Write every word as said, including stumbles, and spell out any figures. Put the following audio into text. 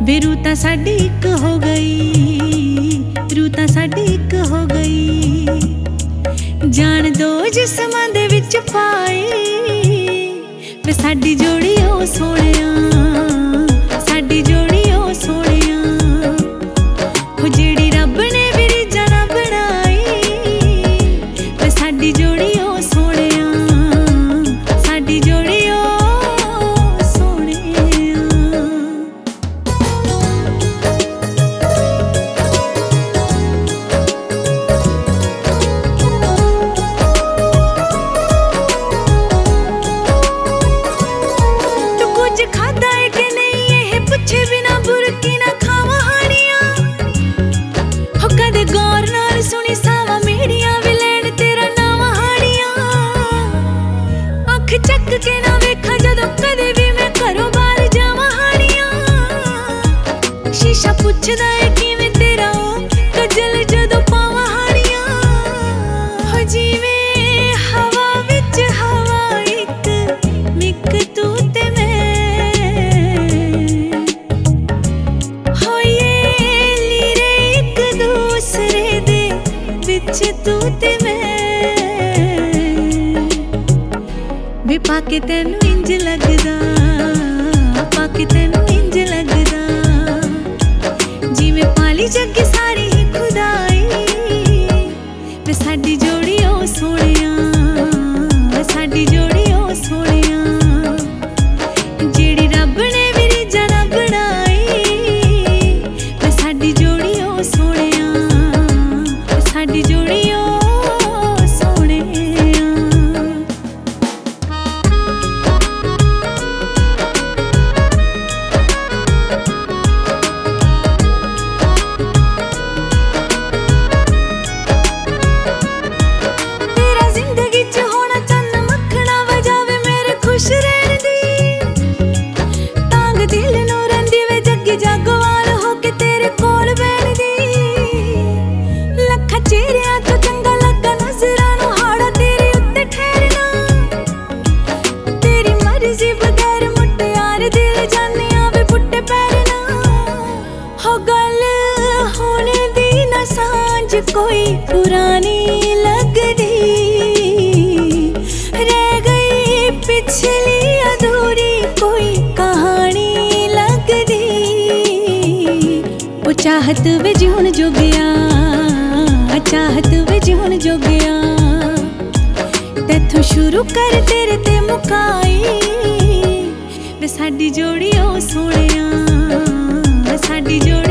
वे रू तां साडी इक हो गई, रू तां साडी इक हो गई। जान दो जिस्मां दे विच पाई, वे साडी जोड़ी ओ सोहणिया, साडी जोड़ी ओ सोहणिया। हो जेड़ी रब ने भी रीझां ना बनाई, वे साडी जोड़ी ओ सोहणिया, साडी जोड़ी ओ सोहणिया। तू कुछ खादा है कि नहीं ये पुछे बिना बुरकी ना खावा हानियां। हो कदे गौर नाल सुनी सावा मेरियां वी लैण तेरा नावा हानियां। अख चक के ना वेखा जदों कदे भी मैं घरों बाहर जावां हानियां। शीशा पुछदा है किवें तेरा ओ कजल जदों पावां हानियां। हो जिवें हवा विच हवा इक मिक तू ते मैं, हो ये लीरे इक दूसरे दे विच तू ते मैं। वे पाके तैनू इंज लगदा, पाके तैनू इंज लगदा जिवें पाली जग सारी ही खुदाई। वे साडी जोड़ी ओ सोहणिया, साडी जोड़ी ओ सोहणिया। जेड़ी रब ने भी रीझां ना बनाई, वे साडी जोड़ी ओ सोहणिया, साडी जोड़ी ओ सोहणिया। तेरा जिंदगी च होना चन्न मक्खना वजावे मेरे खुश रहण दी। तांग दिल नू रंदी वे जग्गी जागवाल हो के तेरे कोल बैण दी। लखा चेहरियां तो चंगा लगा नजरां नू हाड़ा तेरे उत्ते ठहरना। तेरी मर्जी बगैर मुटियार दिल जानिया वे पुट्टे पैरना। हो गल होने दी ना सांझ कोई पुरानी लगदी, रह गई पिछली अधूरी कोई कहानी लगदी। ओ चाहत वे जीवन जो गया, चाहत वे जीवन जो गया। तैथों शुरू कर तेरे ते मुकाई, वे साडी जोड़ी ओ सोहणिया, साडी जोड़ी